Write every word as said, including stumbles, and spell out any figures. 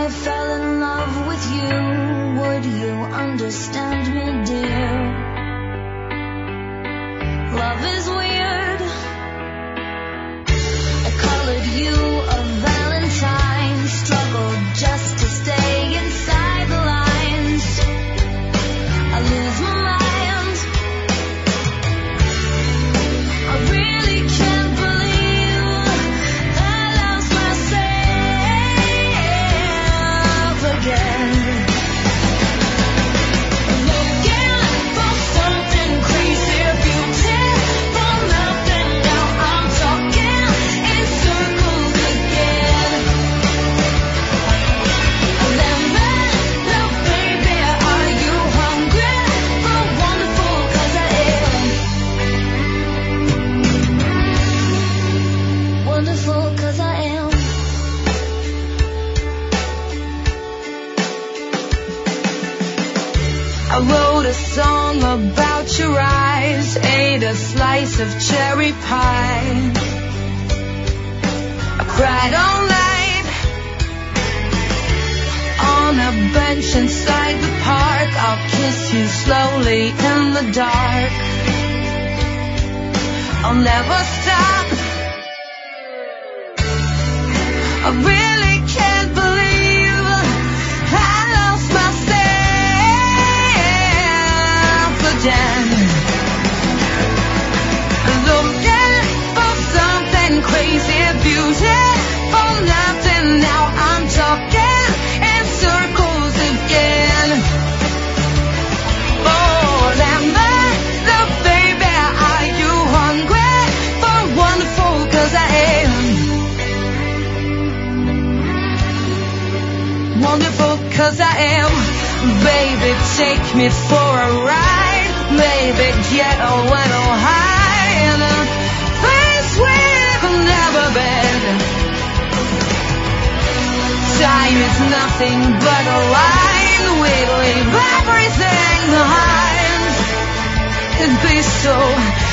fell in love with you, would you understand me, dear? Love is weird. I colored you a valentine, struggled just to stay inside the lines. I lose my mind. I really can't believe I lost myself again. Looking for something crazy, beautiful, nothing. Now I'm talking in circles again. Lemon, love, baby, are you hungry for wonderful? 'Cause I am. Wonderful, 'cause I am. I wrote a song about your eyes, ate a slice of cherry pie. I cried all night on a bench inside the park. I'll kiss you slowly in the dark. I'll never stop. I really can't believe I lost myself again. Looking for something crazy, beautiful, nothing. Now I'm talking in circles again. Oh, lemon, love, baby, are you hungry for wonderful? 'Cause I am. Wonderful, 'cause I am. Baby, take me for a ride. Maybe get a little high in a place we've never been. Time is nothing but a line. We leave everything behind. It'd be so